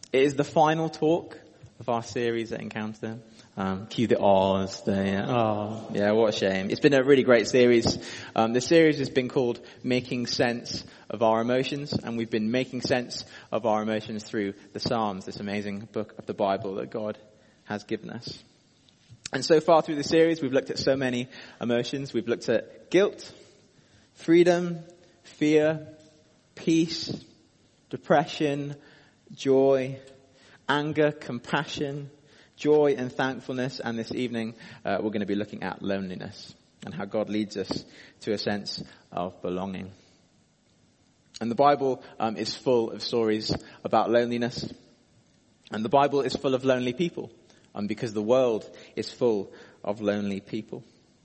It is the final talk of our series at Encounter. Cue the ahs. Yeah, what a shame. It's been a really great series. The series has been called Making Sense of Our Emotions, and we've been making sense of our emotions through the Psalms, this amazing book of the Bible that God has given us. And so far through the series, we've looked at so many emotions. We've looked at guilt, freedom, fear, peace, depression, joy, anger, compassion, joy and thankfulness. And this evening, we're going to be looking at loneliness and how God leads us to a sense of belonging. And the Bible is full of stories about loneliness. And the Bible is full of lonely people because the world is full of lonely people.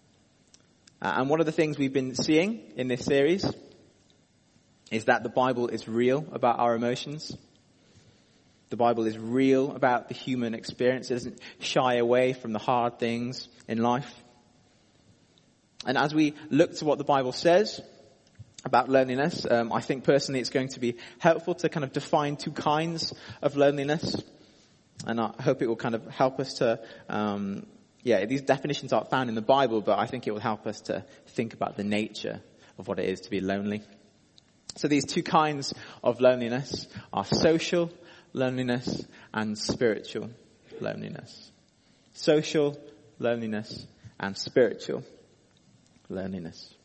And one of the things we've been seeing in this series is that the Bible is real about our emotions. The Bible is real about the human experience. It doesn't shy away from the hard things in life. And as we look to what the Bible says about loneliness, I think personally it's going to be helpful to kind of define two kinds of loneliness. And I hope it will kind of help us to, these definitions aren't found in the Bible, but I think it will help us to think about the nature of what it is to be lonely. So these two kinds of loneliness are social loneliness and spiritual loneliness. Social loneliness and spiritual loneliness.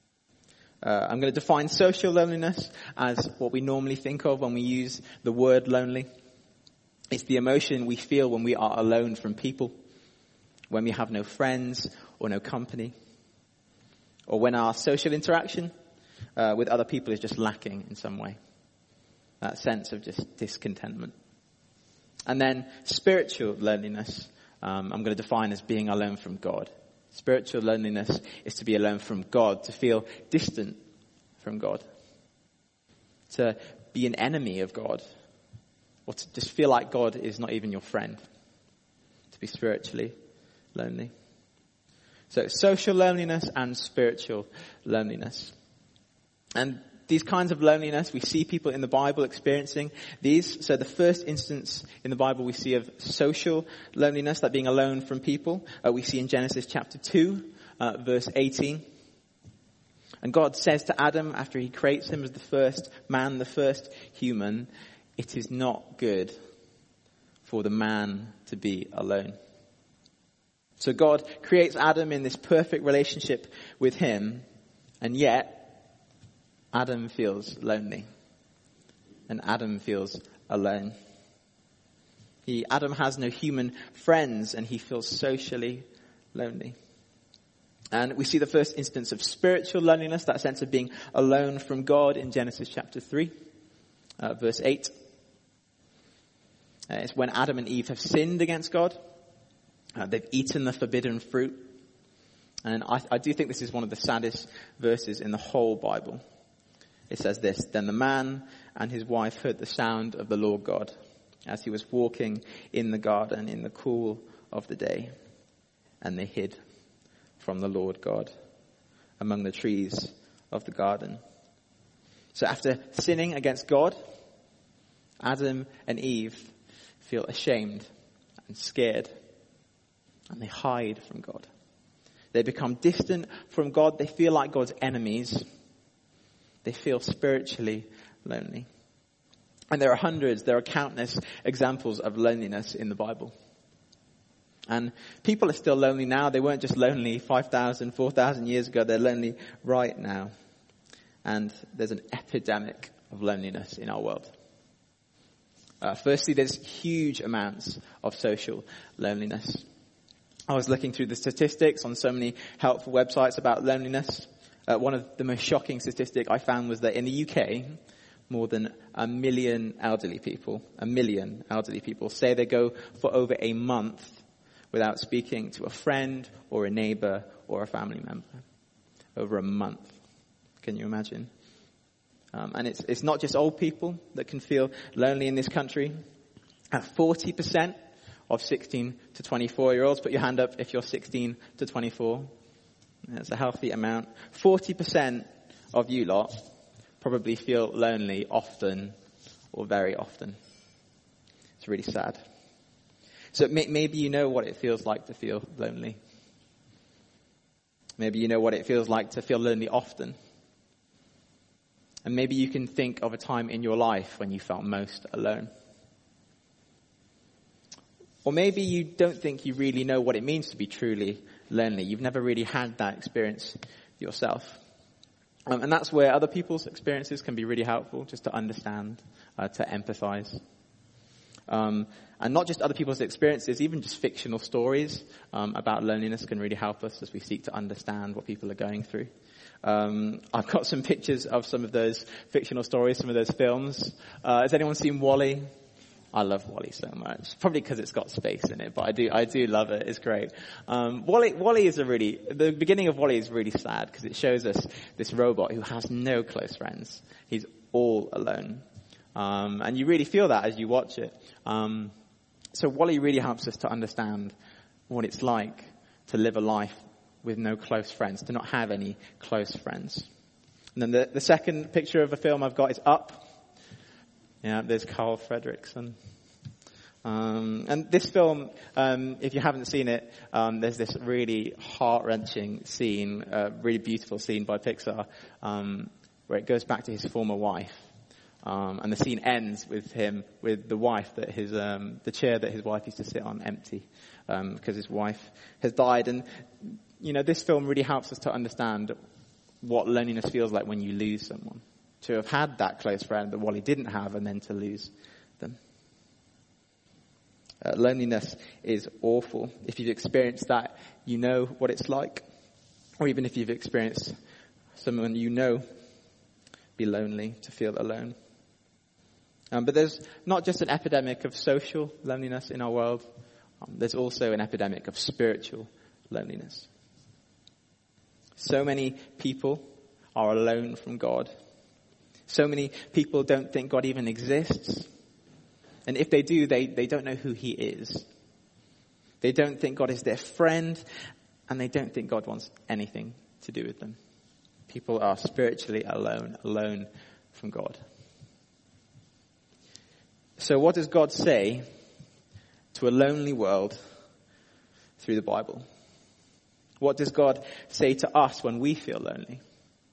I'm going to define social loneliness as what we normally think of when we use the word lonely. It's the emotion we feel when we are alone from people, when we have no friends or no company, or when our social interaction with other people is just lacking in some way. That sense of just discontentment. And then spiritual loneliness, I'm going to define as being alone from God. Spiritual loneliness is to be alone from God, to feel distant from God, to be an enemy of God, or to just feel like God is not even your friend, to be spiritually lonely. So social loneliness and spiritual loneliness. And these kinds of loneliness, we see people in the Bible experiencing these. So the first instance in the Bible we see of social loneliness, that being alone from people, we see in Genesis chapter 2, verse 18. And God says to Adam, after he creates him as the first man, the first human, "It is not good for the man to be alone." So God creates Adam in this perfect relationship with him, and yet Adam feels lonely. And Adam feels alone. Adam has no human friends, and he feels socially lonely. And we see the first instance of spiritual loneliness, that sense of being alone from God, in Genesis chapter 3, verse 8. It's when Adam and Eve have sinned against God. They've eaten the forbidden fruit. And I do think this is one of the saddest verses in the whole Bible. It says this: "Then the man and his wife heard the sound of the Lord God as he was walking in the garden in the cool of the day. And they hid from the Lord God among the trees of the garden." So after sinning against God, Adam and Eve feel ashamed and scared. And they hide from God. They become distant from God. They feel like God's enemies. They feel spiritually lonely. And there are countless examples of loneliness in the Bible. And people are still lonely now. They weren't just lonely 5,000, 4,000 years ago. They're lonely right now. And there's an epidemic of loneliness in our world. Firstly, there's huge amounts of social loneliness. I was looking through the statistics on so many helpful websites about loneliness. One of the most shocking statistics I found was that in the UK, more than 1 million elderly people say they go for over a month without speaking to a friend or a neighbor or a family member. Over a month. Can you imagine? And it's not just old people that can feel lonely in this country. 40% of 16 to 24-year-olds, put your hand up if you're 16 to 24. That's a healthy amount. 40% of you lot probably feel lonely often or very often. It's really sad. So maybe you know what it feels like to feel lonely. Maybe you know what it feels like to feel lonely often. And maybe you can think of a time in your life when you felt most alone. Or maybe you don't think you really know what it means to be truly lonely. You've never really had that experience yourself. And that's where other people's experiences can be really helpful, just to understand, to empathize. And not just other people's experiences, even just fictional stories about loneliness can really help us as we seek to understand what people are going through. I've got some pictures of some of those fictional stories, some of those films. Has anyone seen WALL-E? I love WALL-E so much. Probably because it's got space in it, but I do love it. It's great. WALL-E is the beginning of WALL-E is really sad because it shows us this robot who has no close friends. He's all alone. And you really feel that as you watch it. So WALL-E really helps us to understand what it's like to live a life with no close friends, to not have any close friends. And then the second picture of a film I've got is Up. Yeah, there's Carl Fredricksen. And this film, if you haven't seen it, there's this really heart-wrenching scene, really beautiful scene by Pixar, where it goes back to his former wife. And the scene ends with him, with the wife that the chair that his wife used to sit on empty, because his wife has died. And, this film really helps us to understand what loneliness feels like when you lose someone. To have had that close friend that WALL-E didn't have, and then to lose them. Loneliness is awful. If you've experienced that, you know what it's like. Or even if you've experienced someone be lonely, to feel alone. But there's not just an epidemic of social loneliness in our world. There's also an epidemic of spiritual loneliness. So many people are alone from God. So many people don't think God even exists. And if they do, they don't know who he is. They don't think God is their friend, and they don't think God wants anything to do with them. People are spiritually alone from God. So what does God say to a lonely world through the Bible? What does God say to us when we feel lonely?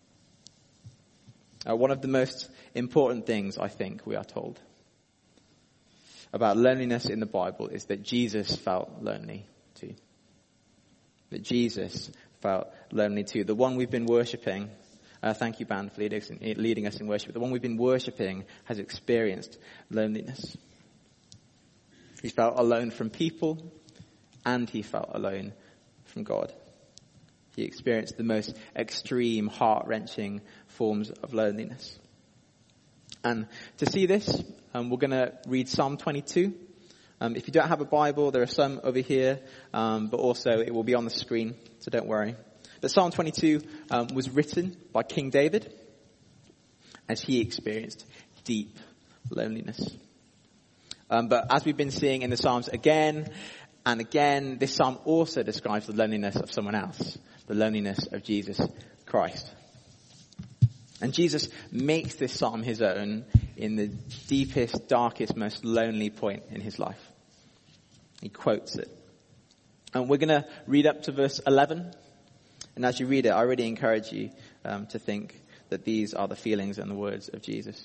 One of the most important things, I think, we are told about loneliness in the Bible is that Jesus felt lonely too. That Jesus felt lonely too. The one we've been worshipping, thank you, band, for leading us in worship. The one we've been worshipping has experienced loneliness. He felt alone from people, and he felt alone from God. He experienced the most extreme, heart-wrenching forms of loneliness. And to see this, we're going to read Psalm 22. If you don't have a Bible, there are some over here, but also it will be on the screen, so don't worry. But Psalm 22 was written by King David as he experienced deep loneliness. But as we've been seeing in the Psalms again and again, this psalm also describes the loneliness of someone else, the loneliness of Jesus Christ. And Jesus makes this psalm his own in the deepest, darkest, most lonely point in his life. He quotes it. And we're going to read up to verse 11. And as you read it, I really encourage you to think that these are the feelings and the words of Jesus.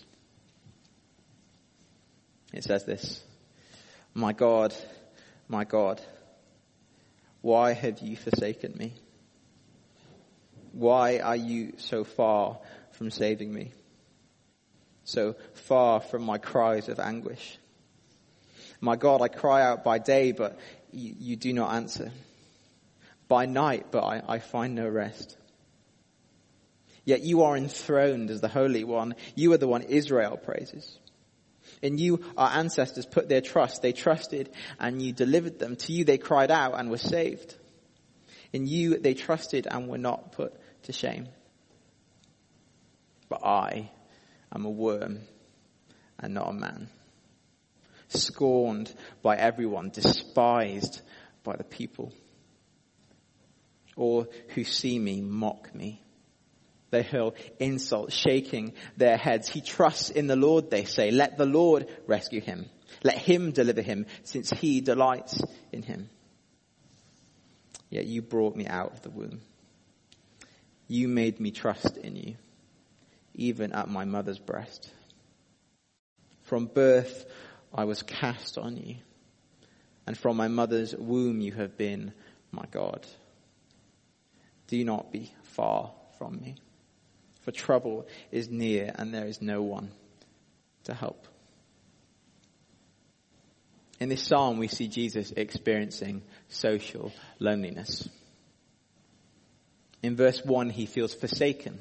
It says this: my God, why have you forsaken me? Why are you so far from saving me? So far from my cries of anguish. My God, I cry out by day, but you do not answer. By night, but I find no rest. Yet you are enthroned as the Holy One. You are the one Israel praises. In you our ancestors put their trust. They trusted and you delivered them. To you they cried out and were saved. In you they trusted and were not put to shame. But I am a worm and not a man, scorned by everyone, despised by the people. All who see me mock me. They hurl insults, shaking their heads. He trusts in the Lord, they say. Let the Lord rescue him. Let him deliver him, since he delights in him. Yet you brought me out of the womb. You made me trust in you, even at my mother's breast. From birth I was cast on you, and from my mother's womb you have been my God. Do not be far from me, for trouble is near and there is no one to help. In this psalm, we see Jesus experiencing social loneliness. In verse 1, he feels forsaken,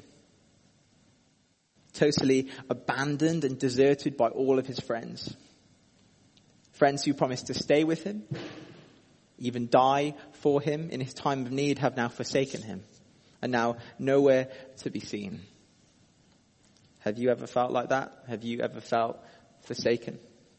totally abandoned and deserted by all of his friends. Friends who promised to stay with him, even die for him in his time of need, have now forsaken him and now nowhere to be seen. Have you ever felt like that? Have you ever felt forsaken?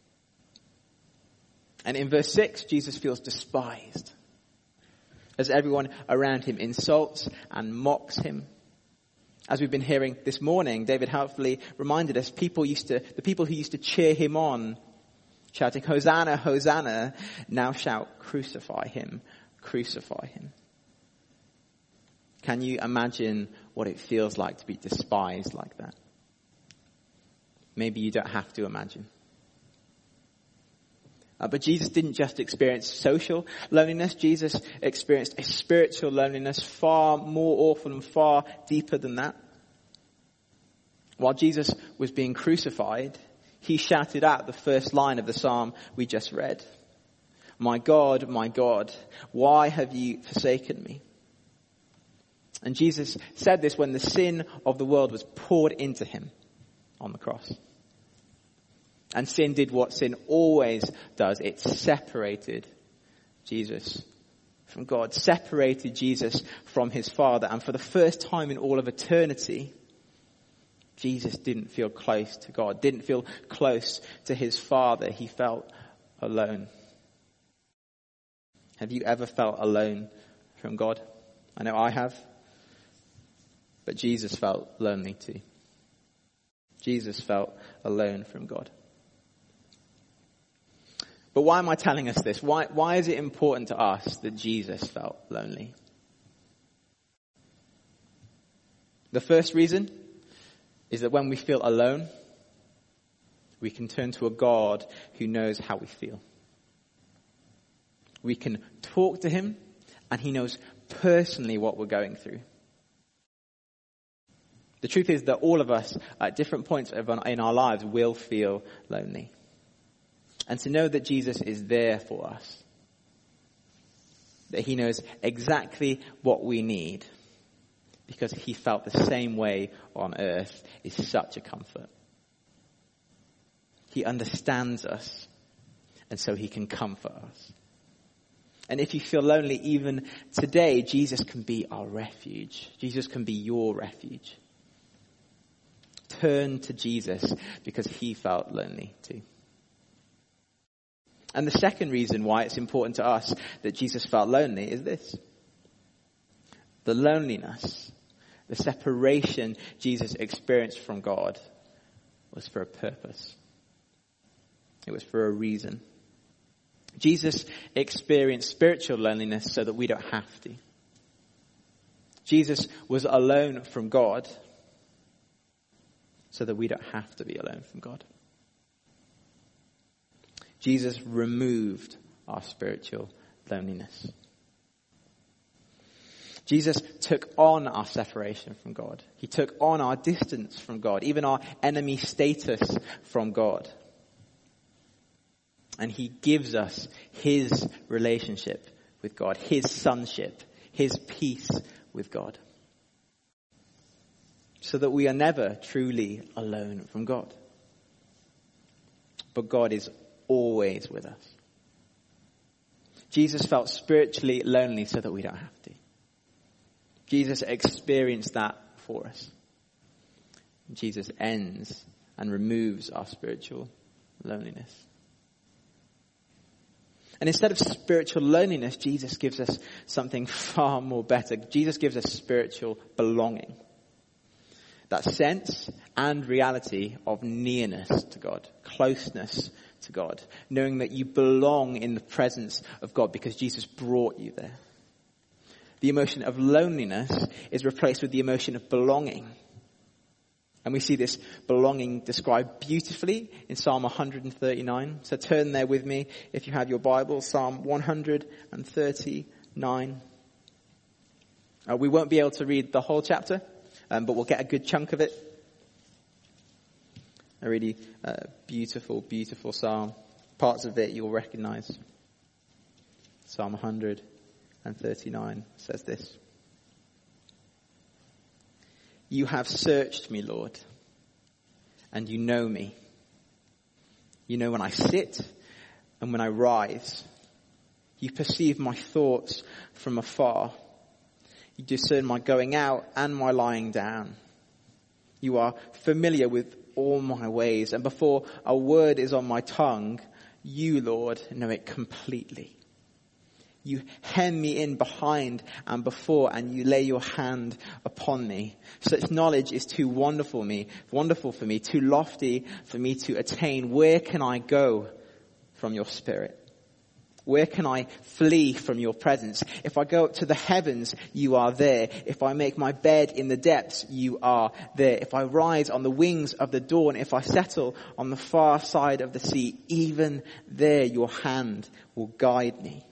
And in verse 6, Jesus feels despised as everyone around him insults and mocks him. As we've been hearing this morning, David helpfully reminded us, the people who used to cheer him on, shouting, "Hosanna, Hosanna," now shout, "Crucify him, crucify him." Can you imagine what it feels like to be despised like that? Maybe you don't have to imagine. But Jesus didn't just experience social loneliness. Jesus experienced a spiritual loneliness far more awful and far deeper than that. While Jesus was being crucified, he shouted out the first line of the psalm we just read. My God, why have you forsaken me?" And Jesus said this when the sin of the world was poured into him on the cross. And sin did what sin always does. It separated Jesus from God, separated Jesus from his Father. And for the first time in all of eternity, Jesus didn't feel close to God, didn't feel close to his Father. He felt alone. Have you ever felt alone from God? I know I have. But Jesus felt lonely too. Jesus felt alone from God. But why am I telling us this? Why is it important to us that Jesus felt lonely? The first reason is that when we feel alone, we can turn to a God who knows how we feel. We can talk to him, and he knows personally what we're going through. The truth is that all of us at different points in our lives will feel lonely. And to know that Jesus is there for us, that he knows exactly what we need because he felt the same way on earth, is such a comfort. He understands us, and so he can comfort us. And if you feel lonely even today, Jesus can be our refuge. Jesus can be your refuge. Turn to Jesus because he felt lonely too. And the second reason why it's important to us that Jesus felt lonely is this. The loneliness, the separation Jesus experienced from God was for a purpose. It was for a reason. Jesus experienced spiritual loneliness so that we don't have to. Jesus was alone from God so that we don't have to be alone from God. Jesus removed our spiritual loneliness. Jesus took on our separation from God. He took on our distance from God, even our enemy status from God. And he gives us his relationship with God, his sonship, his peace with God. So that we are never truly alone from God. But God is always with us. Jesus felt spiritually lonely so that we don't have to. Jesus experienced that for us. Jesus ends and removes our spiritual loneliness. And instead of spiritual loneliness, Jesus gives us something far more better. Jesus gives us spiritual belonging. That sense and reality of nearness to God, closeness to God, knowing that you belong in the presence of God because Jesus brought you there. The emotion of loneliness is replaced with the emotion of belonging. And we see this belonging described beautifully in Psalm 139. So turn there with me if you have your Bible, Psalm 139. We won't be able to read the whole chapter, but we'll get a good chunk of it. A really beautiful, beautiful psalm. Parts of it you'll recognize. Psalm 139 says this. You have searched me, Lord, and you know me. You know when I sit and when I rise. You perceive my thoughts from afar. You discern my going out and my lying down. You are familiar with all my ways, and before a word is on my tongue, you, Lord, know it completely. You hem me in behind and before, and you lay your hand upon me. Such knowledge is too wonderful for me, too lofty for me to attain. Where can I go from your spirit? Where can I flee from your presence? If I go up to the heavens, you are there. If I make my bed in the depths, you are there. If I rise on the wings of the dawn, if I settle on the far side of the sea, even there your hand will guide me.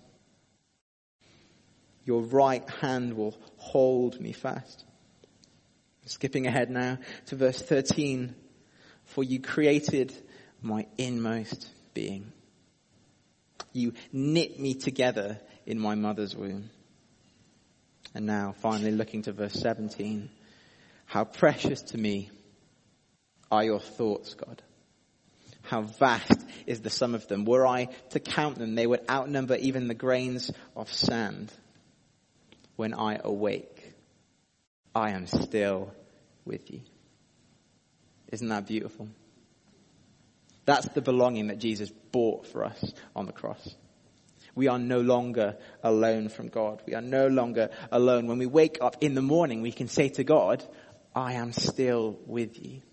Your right hand will hold me fast. Skipping ahead now to verse 13. For you created my inmost being. You knit me together in my mother's womb. And now, finally, looking to verse 17. How precious to me are your thoughts, God. How vast is the sum of them. Were I to count them, they would outnumber even the grains of sand. When I awake, I am still with you. Isn't that beautiful? That's the belonging that Jesus bought for us on the cross. We are no longer alone from God. We are no longer alone. When we wake up in the morning, we can say to God, I am still with you.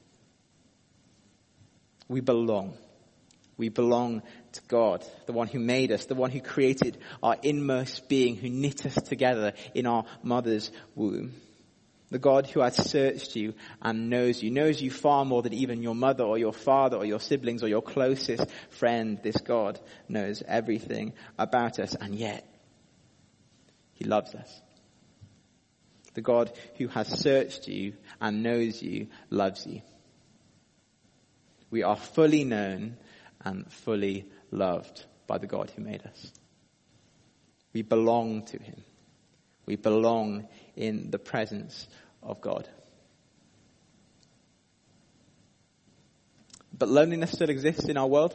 We belong. We belong to God, the one who made us, the one who created our inmost being, who knit us together in our mother's womb. The God who has searched you and knows you far more than even your mother or your father or your siblings or your closest friend. This God knows everything about us, and yet he loves us. The God who has searched you and knows you loves you. We are fully known and fully loved by the God who made us. We belong to him. We belong in the presence of God. But loneliness still exists in our world.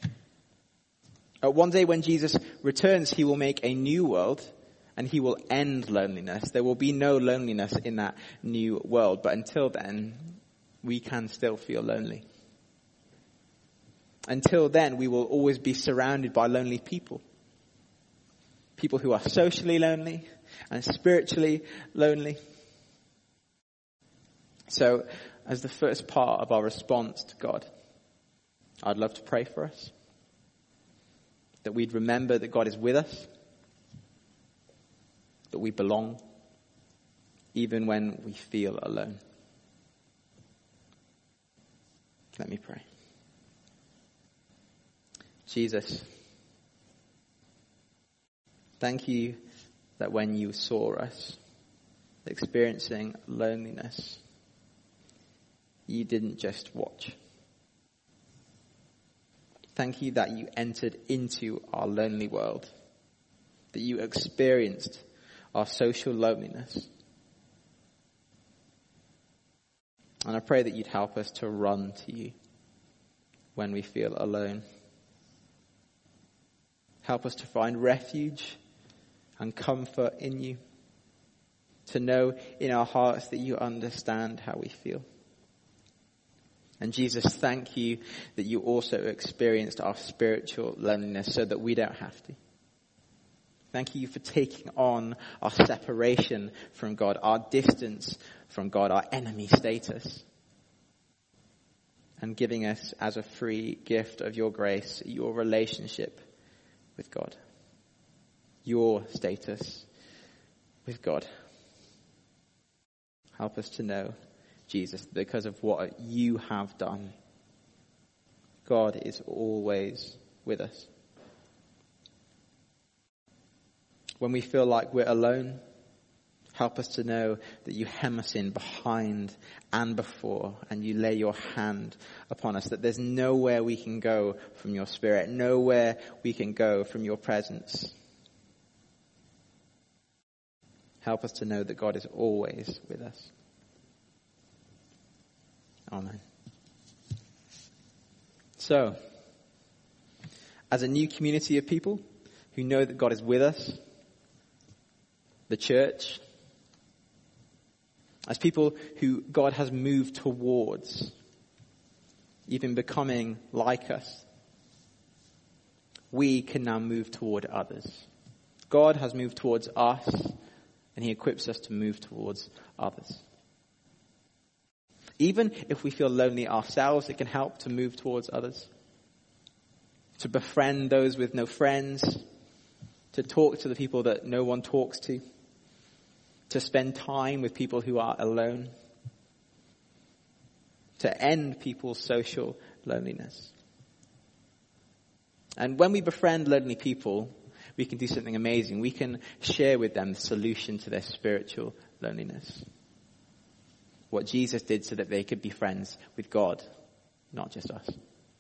One day when Jesus returns, he will make a new world and he will end loneliness. There will be no loneliness in that new world. But until then, we can still feel lonely. Until then, we will always be surrounded by lonely people. People who are socially lonely and spiritually lonely. So, as the first part of our response to God, I'd love to pray for us. That we'd remember that God is with us. That we belong, even when we feel alone. Let me pray. Jesus, thank you that when you saw us experiencing loneliness, you didn't just watch. Thank you that you entered into our lonely world, that you experienced our social loneliness. And I pray that you'd help us to run to you when we feel alone. Help us to find refuge and comfort in you. To know in our hearts that you understand how we feel. And Jesus, thank you that you also experienced our spiritual loneliness so that we don't have to. Thank you for taking on our separation from God, our distance from God, our enemy status. and giving us as a free gift of your grace, your relationship with God, your status with God. Help us to know, Jesus, because of what you have done. God is always with us. When we feel like we're alone, help us to know that you hem us in behind and before, and you lay your hand upon us, that there's nowhere we can go from your Spirit, nowhere we can go from your presence. Help us to know that God is always with us. Amen. So, as a new community of people who know that God is with us, the church, as people who God has moved towards, even becoming like us, we can now move toward others. God has moved towards us, and he equips us to move towards others. Even if we feel lonely ourselves, it can help to move towards others. To befriend those with no friends. To talk to the people that no one talks to. To spend time with people who are alone. To end people's social loneliness. And when we befriend lonely people, we can do something amazing. We can share with them the solution to their spiritual loneliness. What Jesus did so that they could be friends with God, not just us.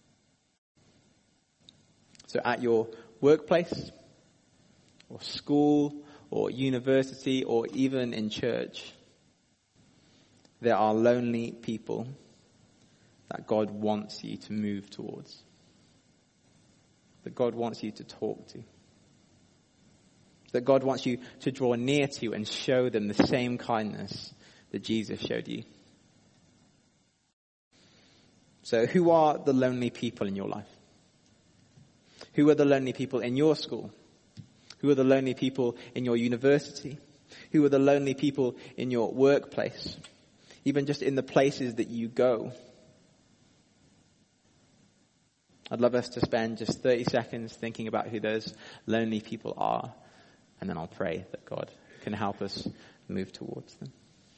So at your workplace, or school, or university, or even in church, there are lonely people that God wants you to move towards. That God wants you to talk to. That God wants you to draw near to and show them the same kindness that Jesus showed you. So who are the lonely people in your life? Who are the lonely people in your school? Who are the lonely people in your university? Who are the lonely people in your workplace? Even just in the places that you go. I'd love us to spend just 30 seconds thinking about who those lonely people are. And then I'll pray that God can help us move towards them.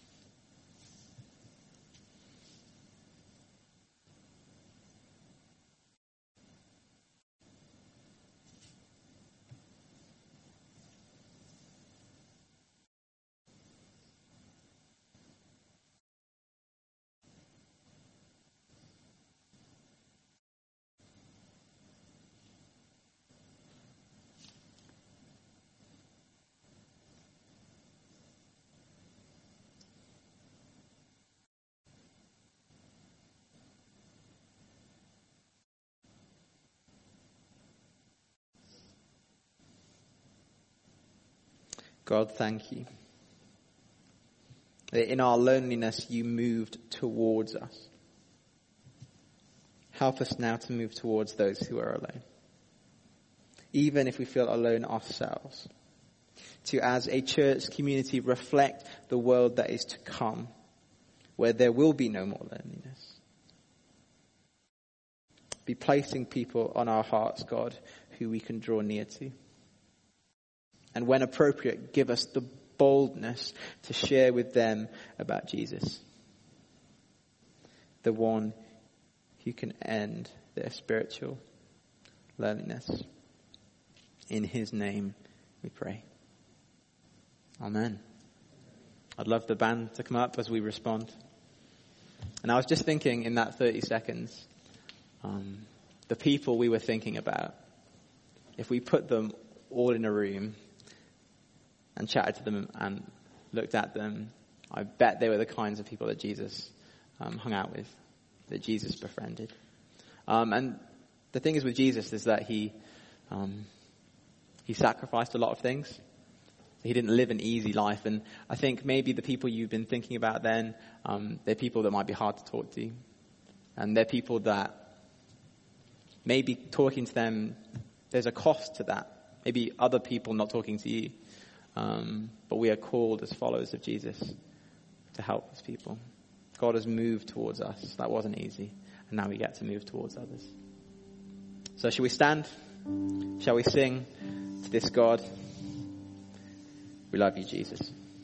God, thank you. That in our loneliness, you moved towards us. Help us now to move towards those who are alone. Even if we feel alone ourselves. To, as a church community, reflect the world that is to come, where there will be no more loneliness. Be placing people on our hearts, God, who we can draw near to. And when appropriate, give us the boldness to share with them about Jesus. The one who can end their spiritual loneliness. In his name we pray. Amen. I'd love the band to come up as we respond. And I was just thinking in that 30 seconds, the people we were thinking about, if we put them all in a room and chatted to them and looked at them, I bet they were the kinds of people that Jesus hung out with, that Jesus befriended. And the thing is with Jesus is that he sacrificed a lot of things. He didn't live an easy life. And I think maybe the people you've been thinking about then, they're people that might be hard to talk to. And they're people that maybe talking to them, there's a cost to that. Maybe other people not talking to you. But we are called as followers of Jesus to help those people. God has moved towards us. That wasn't easy. And now we get to move towards others. So shall we stand? Shall we sing to this God? We love you, Jesus.